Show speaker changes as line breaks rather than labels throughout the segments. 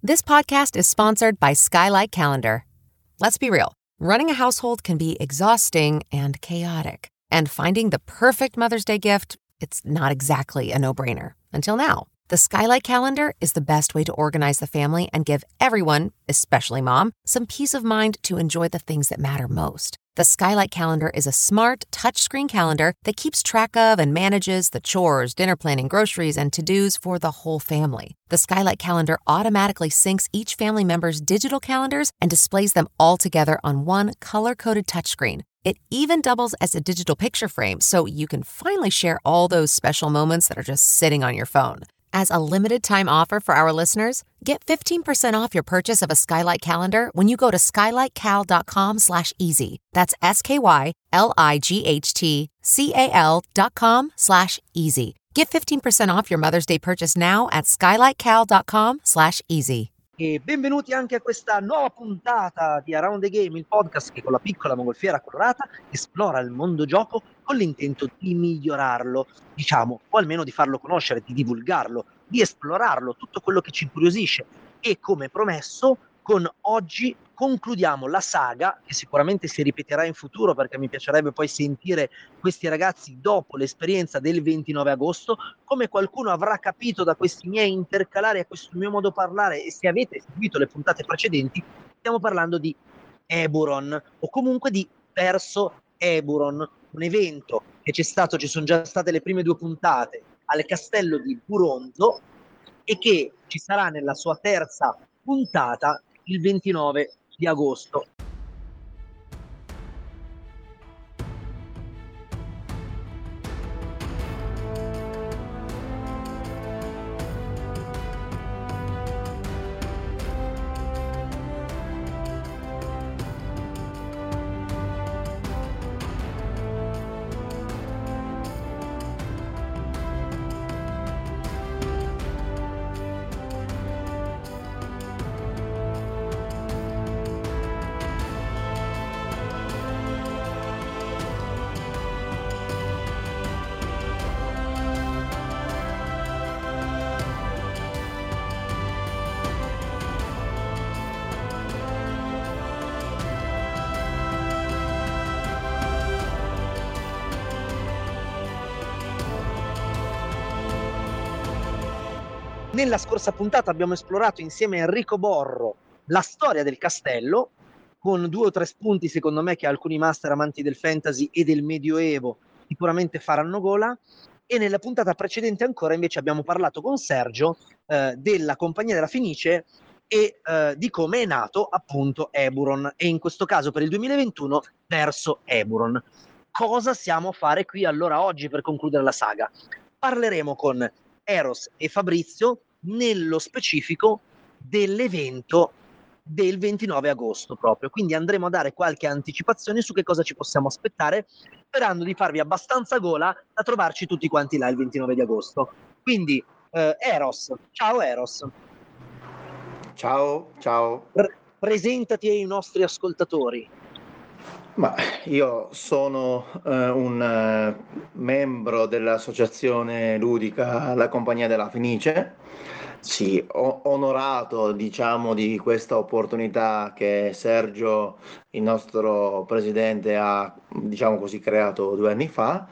This podcast is sponsored by Skylight Calendar. Let's be real. Running a household can be exhausting and chaotic. And finding the perfect Mother's Day gift, it's not exactly a no-brainer. Until now. The Skylight Calendar is the best way to organize the family and give everyone, especially mom, some peace of mind to enjoy the things that matter most. The Skylight Calendar is a smart, touchscreen calendar that keeps track of and manages the chores, dinner planning, groceries, and to-dos for the whole family. The Skylight Calendar automatically syncs each family member's digital calendars and displays them all together on one color-coded touchscreen. It even doubles as a digital picture frame, so you can finally share all those special moments that are just sitting on your phone. As a limited-time offer for our listeners, get 15% off your purchase of a Skylight Calendar when you go to skylightcal.com/easy. That's skylightcal.com/easy. Get 15% off your Mother's Day purchase now at skylightcal.com/easy.
E benvenuti anche a questa nuova puntata di Around the Game, il podcast che con la piccola mongolfiera colorata esplora il mondo gioco con l'intento di migliorarlo, diciamo, o almeno di farlo conoscere, di divulgarlo, di esplorarlo, tutto quello che ci incuriosisce. E come promesso, con oggi concludiamo la saga, che sicuramente si ripeterà in futuro perché mi piacerebbe poi sentire questi ragazzi dopo l'esperienza del 29 agosto. Come qualcuno avrà capito da questi miei intercalari, a questo mio modo di parlare, e se avete seguito le puntate precedenti, stiamo parlando di Eburon, o comunque di Verso Eburon, un evento che c'è stato, ci sono già state le prime 2 puntate al castello di Buronzo e che ci sarà nella sua terza puntata il 29 di agosto. Nella scorsa puntata abbiamo esplorato insieme a Enrico Borro la storia del castello, con 2 o 3 spunti secondo me che alcuni master amanti del fantasy e del medioevo sicuramente faranno gola. E nella puntata precedente ancora invece abbiamo parlato con Sergio della Compagnia della Fenice e di come è nato appunto Eburon, e in questo caso per il 2021 Verso Eburon. Cosa siamo a fare qui allora oggi per concludere la saga? Parleremo con Eros e Fabrizio nello specifico dell'evento del 29 agosto proprio, quindi andremo a dare qualche anticipazione su che cosa ci possiamo aspettare, sperando di farvi abbastanza gola da trovarci tutti quanti là il 29 di agosto. Quindi Eros, ciao Eros.
Ciao.
Presentati ai nostri ascoltatori.
Ma io sono un membro dell'associazione ludica La Compagnia della Fenice. Sì, onorato, diciamo, di questa opportunità che Sergio, il nostro presidente, ha, diciamo così, creato 2 anni fa,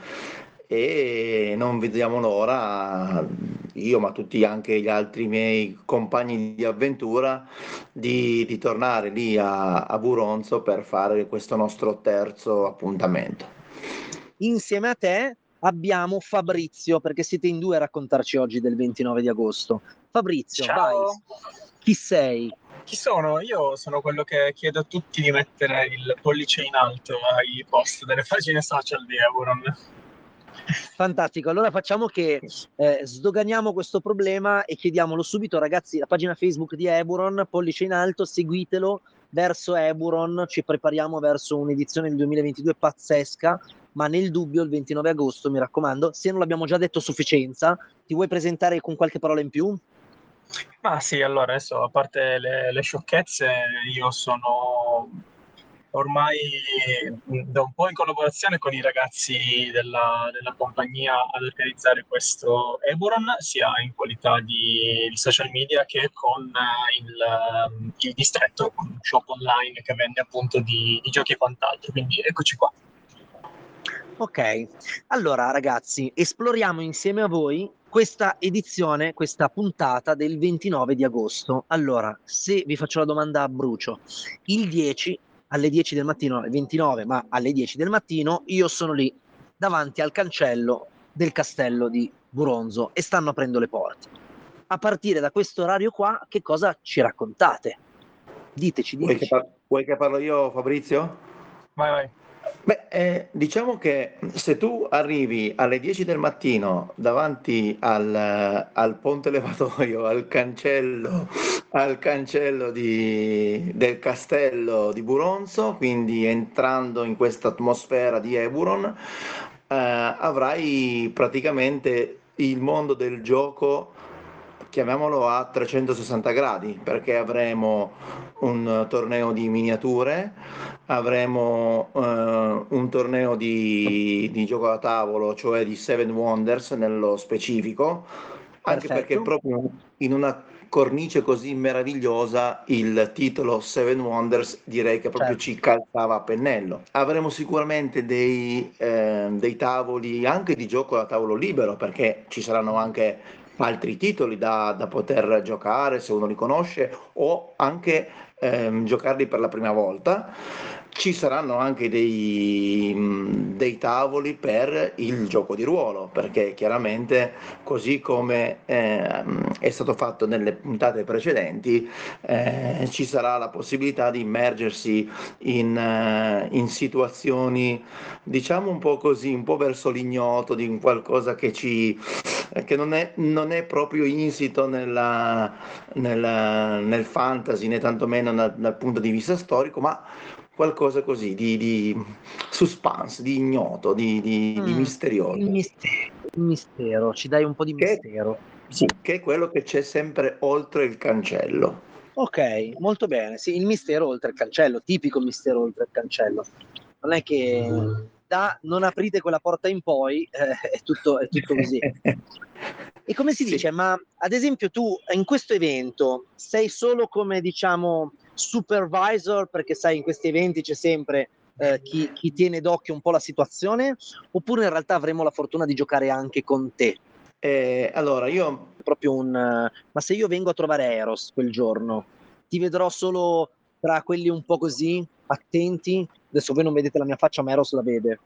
e non vediamo l'ora, io ma tutti anche gli altri miei compagni di avventura, di tornare lì a Buronzo per fare questo nostro terzo appuntamento.
Insieme a te abbiamo Fabrizio, perché siete in 2 a raccontarci oggi del 29 di agosto. Fabrizio,
Ciao.
vai. Chi sei?
Chi sono? Io sono quello che chiede a tutti di mettere il pollice in alto ai post delle pagine social di Eburon.
Fantastico, allora facciamo che sdoganiamo questo problema e chiediamolo subito, ragazzi. La pagina Facebook di Eburon, pollice in alto, seguitelo. Verso Eburon ci prepariamo verso un'edizione del 2022 pazzesca, ma nel dubbio il 29 agosto, mi raccomando, se non l'abbiamo già detto a sufficienza, ti vuoi presentare con qualche parola in più?
Ma sì, allora adesso, a parte le sciocchezze, io sono ormai da un po' in collaborazione con i ragazzi della compagnia ad organizzare questo Eburon, sia in qualità di social media che con il distretto, con un shop online che vende appunto di giochi e quant'altro. Quindi eccoci qua.
Ok, allora ragazzi, esploriamo insieme a voi questa edizione, questa puntata del 29 di agosto. Allora, se vi faccio la domanda a brucio, il 10 alle 10 del mattino, alle 29, ma alle 10 del mattino, io sono lì davanti al cancello del castello di Buronzo e stanno aprendo le porte. A partire da questo orario qua, che cosa ci raccontate? Diteci.
Vuoi che parlo io, Fabrizio?
Vai.
Beh, diciamo che se tu arrivi alle 10 del mattino davanti al ponte levatoio, al cancello del castello di Buronzo, quindi entrando in questa atmosfera di Eburon, avrai praticamente il mondo del gioco, chiamiamolo a 360 gradi, perché avremo un torneo di miniature, avremo un torneo di gioco da tavolo, cioè di Seven Wonders nello specifico, anche perché
Perfetto.
proprio in una cornice così meravigliosa il titolo Seven Wonders direi che proprio
Certo.
ci calzava a pennello. Avremo sicuramente dei tavoli anche di gioco da tavolo libero, perché ci saranno anche altri titoli da poter giocare se uno li conosce, o anche giocarli per la prima volta. Ci saranno anche dei tavoli per il gioco di ruolo, perché chiaramente, così come è stato fatto nelle puntate precedenti, ci sarà la possibilità di immergersi in situazioni, diciamo un po' così, un po' verso l'ignoto, di un qualcosa che non è proprio insito nel fantasy, né tantomeno dal punto di vista storico, ma qualcosa così di suspense, di ignoto, di
Il
misterioso,
mistero, ci dai un po' di
che,
mistero.
sì, che è quello che c'è sempre oltre il cancello.
Ok, molto bene. Sì, il mistero oltre il cancello, tipico mistero oltre il cancello. Non è che da non aprite quella porta in poi, è tutto così. E come si
Sì.
dice, ma ad esempio tu in questo evento sei solo come, diciamo, supervisor, perché sai, in questi eventi c'è sempre chi tiene d'occhio un po' la situazione, oppure in realtà avremo la fortuna di giocare anche con te?
Allora, io
Proprio ma se io vengo a trovare Eros quel giorno, ti vedrò solo tra quelli un po' così, attenti. Adesso voi non vedete la mia faccia, ma Eros la vede.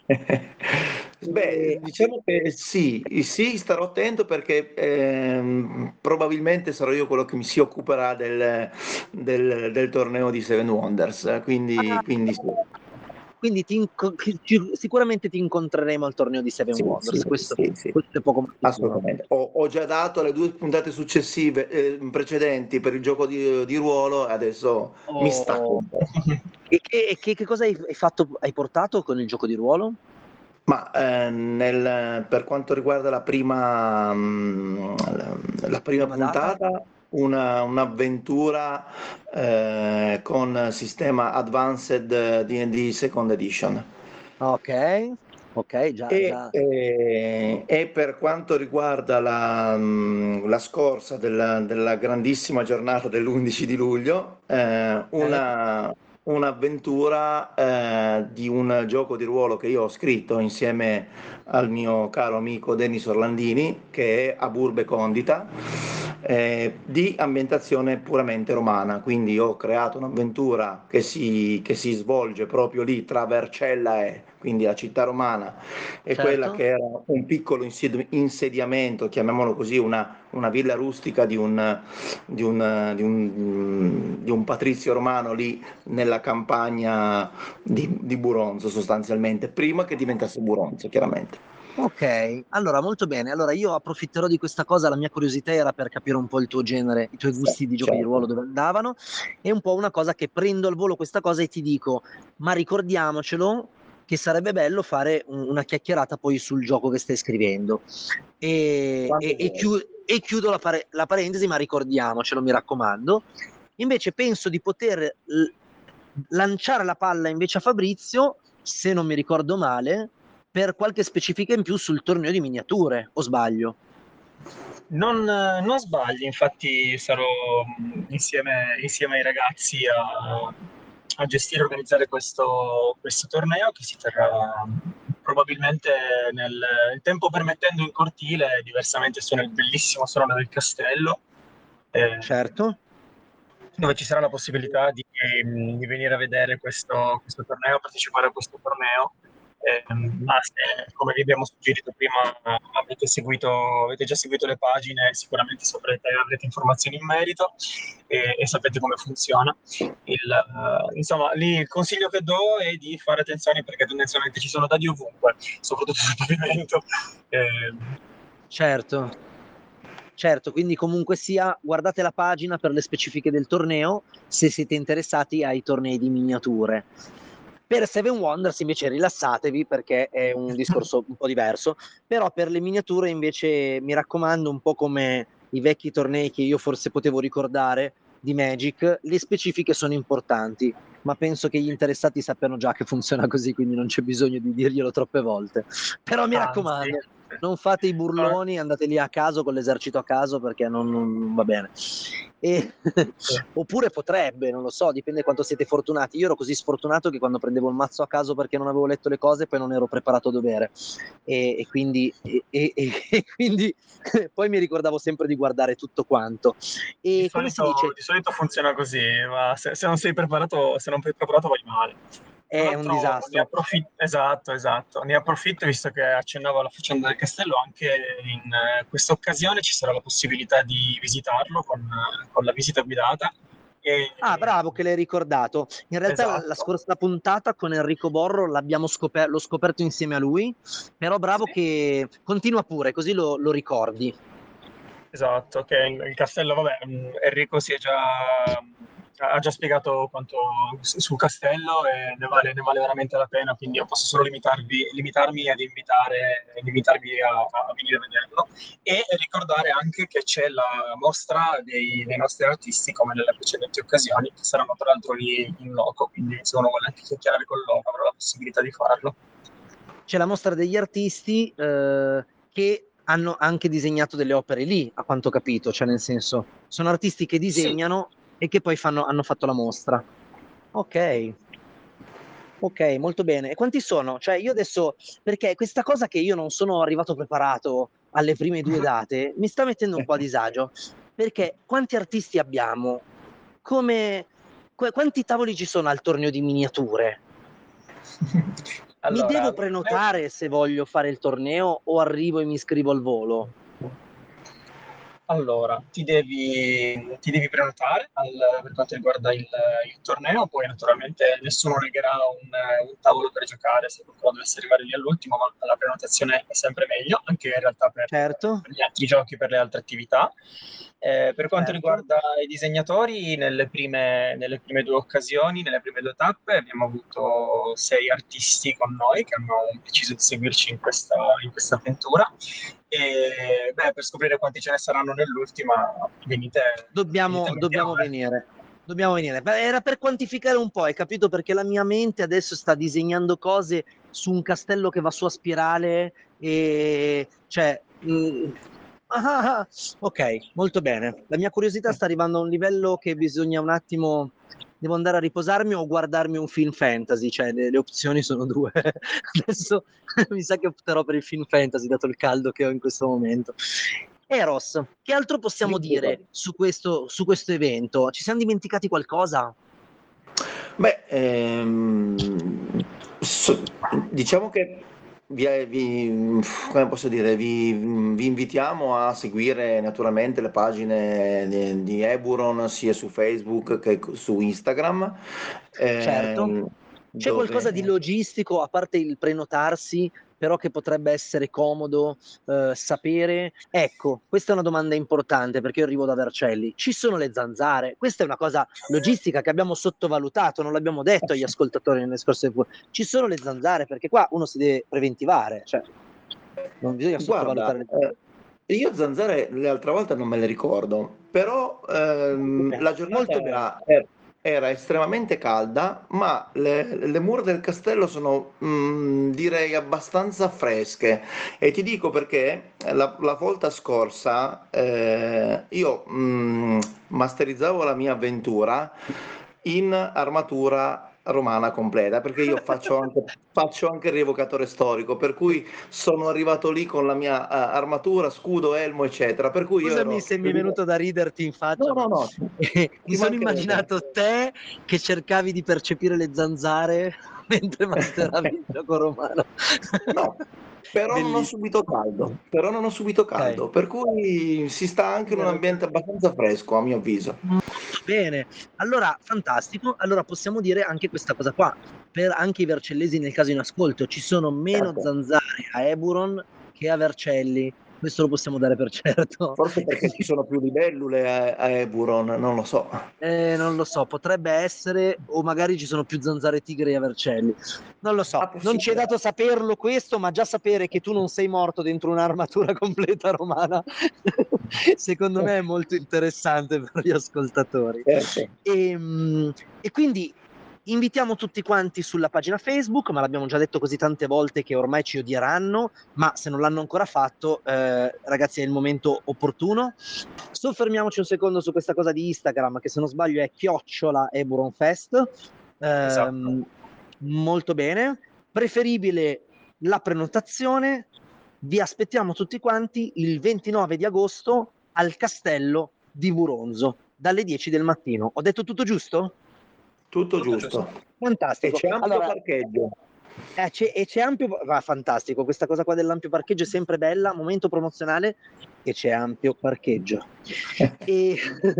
Beh,
E-
diciamo che sì, starò attento perché probabilmente sarò io quello che mi si occuperà del torneo di Seven Wonders, quindi sì.
quindi sicuramente ti incontreremo al torneo di Seven
Sì, sì,
Wonders,
sì, sì,
questo è poco ma sicuro.
assolutamente. Ho già dato le 2 puntate successive, precedenti per il gioco di ruolo, e adesso mi stacco
Oh.
un po'.
Che cosa hai fatto, hai portato con il gioco di ruolo?
Ma per quanto riguarda la prima
Prima data?
puntata, un'avventura con sistema Advanced D&D Second Edition.
Ok, ok, già, già.
E per quanto riguarda la scorsa della grandissima giornata dell'11 di luglio,
Ok.
un'avventura di un gioco di ruolo che io ho scritto insieme al mio caro amico Dennis Orlandini, che è A Burbe Condita, di ambientazione puramente romana. Quindi ho creato un'avventura che si svolge proprio lì tra Vercella e quindi la città romana, e quella
Certo.
che era un piccolo insediamento, chiamiamolo così, una villa rustica di un patrizio romano lì nella campagna di Buronzo, sostanzialmente, prima che diventasse Buronzo, chiaramente.
Ok, allora molto bene. Allora io approfitterò di questa cosa, la mia curiosità era per capire un po' il tuo genere, i tuoi
Sì,
gusti di giochi di ruolo,
certo.
dove andavano, e un po' una cosa che prendo al volo questa cosa e ti dico, ma ricordiamocelo che sarebbe bello fare una chiacchierata poi sul gioco che stai scrivendo.
Quando vuoi.
E chiudo la parentesi, ma ricordiamocelo, mi raccomando. Invece penso di poter lanciare la palla invece a Fabrizio, se non mi ricordo male, per qualche specifica in più sul torneo di miniature, o sbaglio?
Non sbagli, infatti sarò insieme ai ragazzi a gestire e organizzare questo torneo che si terrà probabilmente il tempo permettendo in cortile, diversamente nel bellissimo salone del castello,
Certo.
dove ci sarà la possibilità di venire a vedere questo torneo, partecipare a questo torneo. Ma se, come vi abbiamo suggerito prima, avete già seguito le pagine, sicuramente avrete informazioni in merito e sapete come funziona. Insomma, lì il consiglio che do è di fare attenzione, perché tendenzialmente ci sono dadi ovunque, soprattutto sul pavimento.
Certo, quindi comunque sia, guardate la pagina per le specifiche del torneo se siete interessati ai tornei di miniature. Per Seven Wonders invece rilassatevi, perché è un discorso un po' diverso, però per le miniature invece mi raccomando, un po' come i vecchi tornei che io forse potevo ricordare di Magic, le specifiche sono importanti, ma penso che gli interessati sappiano già che funziona così, quindi non c'è bisogno di dirglielo troppe volte. Però mi raccomando, non fate i burloni, andate lì a caso con l'esercito a caso, perché non va bene. Oppure potrebbe, non lo so, dipende quanto siete fortunati. Io ero così sfortunato che quando prendevo il mazzo a caso perché non avevo letto le cose, poi non ero preparato a dovere, e quindi poi mi ricordavo sempre di guardare tutto quanto. E come si dice?
Di solito funziona così, ma se non sei preparato, vai male.
È un disastro.
Esatto. Ne approfitto, visto che accennavo alla faccenda del castello, anche in questa occasione ci sarà la possibilità di visitarlo con la visita guidata.
Bravo che l'hai ricordato. In realtà la scorsa puntata con Enrico Borro l'ho scoperto insieme a lui, però bravo che continua pure, così lo ricordi.
Esatto, che il castello, vabbè, Enrico ha già spiegato quanto sul castello e ne vale veramente la pena, quindi io posso solo limitarmi ad invitarvi a venire a vederlo, e ricordare anche che c'è la mostra dei nostri artisti, come nelle precedenti occasioni, che saranno tra l'altro lì in loco, quindi se uno vuole anche chiacchierare con loro avrà la possibilità di farlo.
C'è la mostra degli artisti che hanno anche disegnato delle opere lì, a quanto ho capito, cioè nel senso, sono artisti che disegnano e che poi hanno fatto la mostra. Ok, molto bene. E quanti sono? Cioè io adesso, perché questa cosa che io non sono arrivato preparato alle prime 2 date, mi sta mettendo un po' a disagio, perché quanti artisti abbiamo? Quanti tavoli ci sono al torneo di miniature?
Allora,
mi devo prenotare se voglio fare il torneo o arrivo e mi iscrivo al volo?
Allora, ti devi prenotare per quanto riguarda il torneo, poi naturalmente nessuno negherà un tavolo per giocare se qualcuno dovesse arrivare lì all'ultimo, ma la prenotazione è sempre meglio, anche in realtà per gli altri giochi, per le altre attività. Per quanto riguarda i disegnatori, nelle prime 2 occasioni, nelle prime 2 tappe, abbiamo avuto 6 artisti con noi che hanno deciso di seguirci in questa avventura. E per scoprire quanti ce ne saranno nell'ultima,
dobbiamo venire. Era per quantificare un po', hai capito? Perché la mia mente adesso sta disegnando cose su un castello che va su a spirale e cioè ok, molto bene. La mia curiosità sta arrivando a un livello che bisogna un attimo, devo andare a riposarmi o guardarmi un film fantasy, cioè le opzioni sono 2. Adesso mi sa che opterò per il film fantasy, dato il caldo che ho in questo momento. Eros, che altro possiamo dire su questo evento? Ci siamo dimenticati qualcosa?
Beh, diciamo che come posso dire, vi invitiamo a seguire naturalmente le pagine di Eburon sia su Facebook che su Instagram.
Certo. C'è qualcosa di logistico, a parte il prenotarsi, però che potrebbe essere comodo sapere? Ecco, questa è una domanda importante, perché io arrivo da Vercelli. Ci sono le zanzare? Questa è una cosa logistica che abbiamo sottovalutato, non l'abbiamo detto agli ascoltatori nelle scorse puntate. Ci sono le zanzare, perché qua uno si deve preventivare, cioè non bisogna sottovalutare.
Guarda, io zanzare l'altra volta non me le ricordo, però la giornata era estremamente calda, ma le mura del castello sono, direi, abbastanza fresche. E ti dico perché la volta scorsa io masterizzavo la mia avventura in armatura romana completa, perché io faccio anche il rievocatore storico, per cui sono arrivato lì con la mia armatura, scudo, elmo, eccetera. Per cui io
Scusami
ero...
se mi è venuto da riderti in
No,
faccia,
no,
ma
no,
mi
ci
sono
mancherebbe.
immaginato te che cercavi di percepire le zanzare mentre masteravi il gioco romano.
No, però non ho
Bellissimo.
subito caldo, però non ho subito
Ok.
caldo, per cui si sta anche in un
Vero che-
ambiente abbastanza fresco, a mio avviso.
Molto bene, allora fantastico. Allora possiamo dire anche questa cosa qua, per anche i vercellesi nel caso in ascolto, ci sono meno
Certo.
zanzare a Eburon che a Vercelli, questo lo possiamo dare per certo.
Forse perché ci sono più libellule a Eburon, non lo so.
Non lo so, potrebbe essere, o magari ci sono più zanzare tigri a Vercelli. Non lo so,
Ah,
non ci è
possibile.
dato saperlo questo, ma già sapere che tu non sei morto dentro un'armatura completa romana, secondo me è molto interessante per gli ascoltatori.
Certo.
E quindi invitiamo tutti quanti sulla pagina Facebook, ma l'abbiamo già detto così tante volte che ormai ci odieranno, ma se non l'hanno ancora fatto, ragazzi, è il momento opportuno. Soffermiamoci un secondo su questa cosa di Instagram, che se non sbaglio è @EburonFest.
Esatto.
Molto bene. Preferibile la prenotazione. Vi aspettiamo tutti quanti il 29 di agosto al castello di Buronzo, dalle 10 del mattino. Ho detto tutto giusto?
Tutto
Tutto giusto.
giusto. E
Fantastico.
c'è ampio
Allora,
parcheggio.
c'è ampio, fantastico, questa cosa qua dell'ampio parcheggio è sempre bella, momento promozionale e c'è ampio parcheggio. E,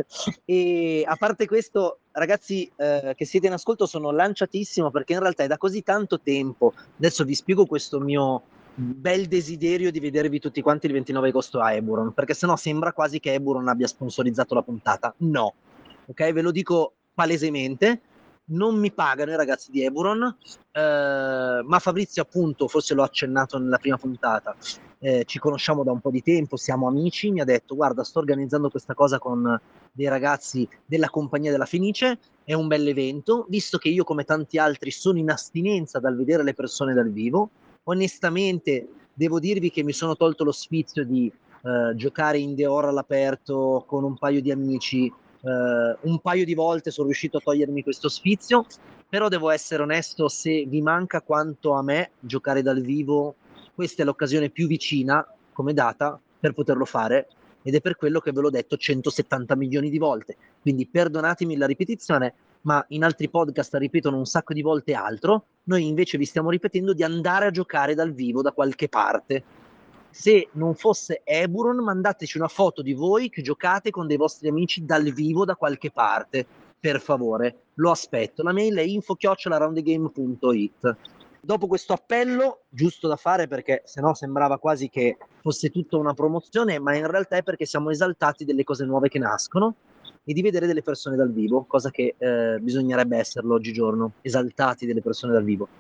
e a parte questo, ragazzi che siete in ascolto, sono lanciatissimo perché in realtà è da così tanto tempo, adesso vi spiego questo mio bel desiderio di vedervi tutti quanti il 29 agosto a Eburon, perché sennò sembra quasi che Eburon abbia sponsorizzato la puntata. No, ok? Ve lo dico palesemente, non mi pagano i ragazzi di Eburon, ma Fabrizio appunto, forse l'ho accennato nella prima puntata, ci conosciamo da un po' di tempo, siamo amici, mi ha detto guarda sto organizzando questa cosa con dei ragazzi della compagnia della Fenice, è un bel evento, visto che io come tanti altri sono in astinenza dal vedere le persone dal vivo, onestamente devo dirvi che mi sono tolto lo sfizio di giocare in The Horror all'aperto con un paio di amici, un paio di volte sono riuscito a togliermi questo sfizio, però devo essere onesto, se vi manca quanto a me giocare dal vivo, questa è l'occasione più vicina come data per poterlo fare ed è per quello che ve l'ho detto 170 milioni di volte. Quindi perdonatemi la ripetizione, ma in altri podcast ripetono un sacco di volte altro, noi invece vi stiamo ripetendo di andare a giocare dal vivo da qualche parte. Se non fosse Eburon, mandateci una foto di voi che giocate con dei vostri amici dal vivo da qualche parte, per favore, lo aspetto. La mail è info@roundthegame.it. Dopo questo appello, giusto da fare perché sennò sembrava quasi che fosse tutta una promozione, ma in realtà è perché siamo esaltati delle cose nuove che nascono e di vedere delle persone dal vivo, cosa che bisognerebbe esserlo oggigiorno, esaltati delle persone dal vivo.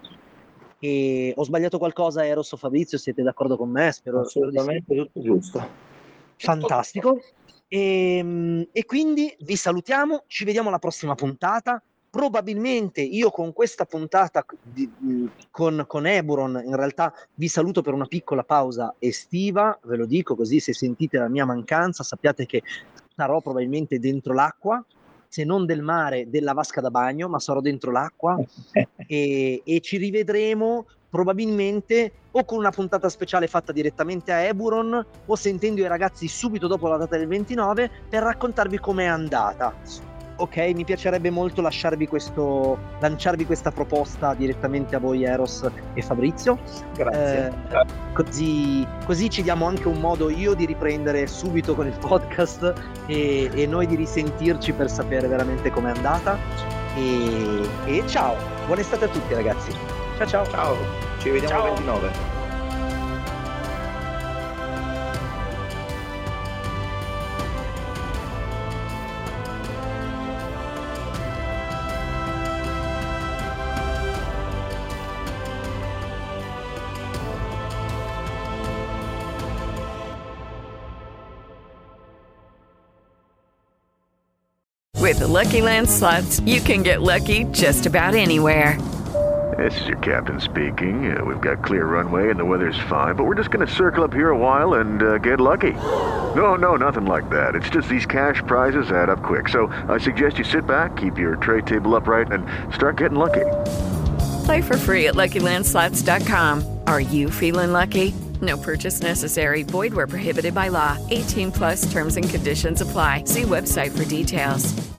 E ho sbagliato qualcosa, Eros o Fabrizio? Siete d'accordo con me? Spero di sì.
Assolutamente tutto giusto.
Fantastico. E quindi vi salutiamo, ci vediamo alla prossima puntata. Probabilmente io con questa puntata con Eburon in realtà vi saluto per una piccola pausa estiva, ve lo dico così se sentite la mia mancanza sappiate che sarò probabilmente dentro l'acqua, se non del mare, della vasca da bagno, ma sarò dentro l'acqua e ci rivedremo probabilmente o con una puntata speciale fatta direttamente a Eburon o sentendo i ragazzi subito dopo la data del 29 per raccontarvi com'è andata. Ok, mi piacerebbe molto lanciarvi questa proposta direttamente a voi Eros e Fabrizio.
Grazie.
Così ci diamo anche un modo io di riprendere subito con il podcast e noi di risentirci per sapere veramente com'è andata. E ciao, buona estate a tutti ragazzi. Ciao ciao.
Ciao, ci vediamo
Ciao.
il 29.
With the Lucky Land Slots, you can get lucky just about anywhere.
This is your captain speaking. We've got clear runway and the weather's fine, but we're just going to circle up here a while and get lucky. No, nothing like that. It's just these cash prizes add up quick. So I suggest you sit back, keep your tray table upright, and start getting lucky.
Play for free at LuckyLandSlots.com. Are you feeling lucky? No purchase necessary. Void where prohibited by law. 18+ terms and conditions apply. See website for details.